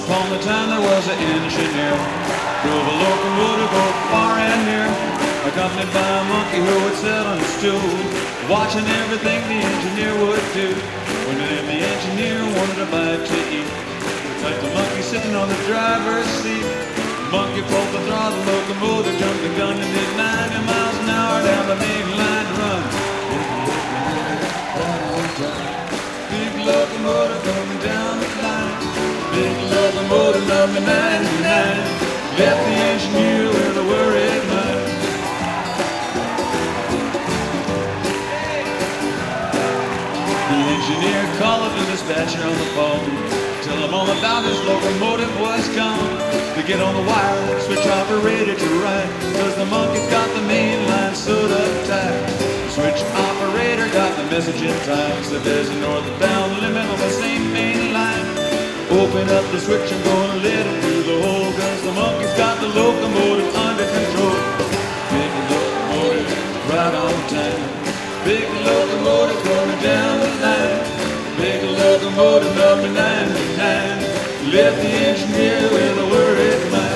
upon the time there was an engineer, drove a locomotive both far and near, accompanied by a monkey who would sit on a stool, watching everything the engineer would do. When the engineer wanted a bite to eat, like the monkey sitting on the driver's seat. Monkey pulled the throttle, locomotive jumped the gun and did 90 miles an hour down the main line to run. Big locomotive coming down the line. Big locomotive number 99 left the engineer with a worried mind. The engineer called up the dispatcher on the phone, tell him all about his locomotive was gone. To get on the wire, switch operator to right, cause the monkey's got the main line sewed up tight. Switch operator got the message in time, said there's a northbound limit on the same main line. Open up the switch and gonna let him through the hole, cause the monkey's got the locomotive under control. Big locomotive right on time. Big locomotive coming down the line. Big locomotive number 99 left the engineer with a worried mind.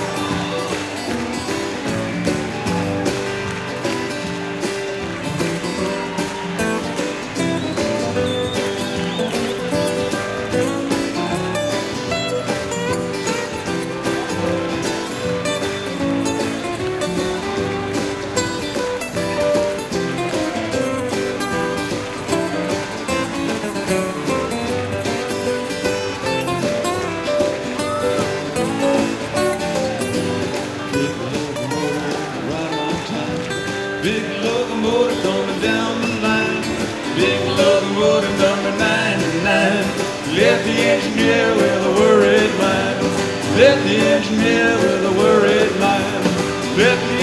Big locomotive coming down the line. Big locomotive number 99 left the engineer with a worried mind. Left the engineer with a worried mind. Left the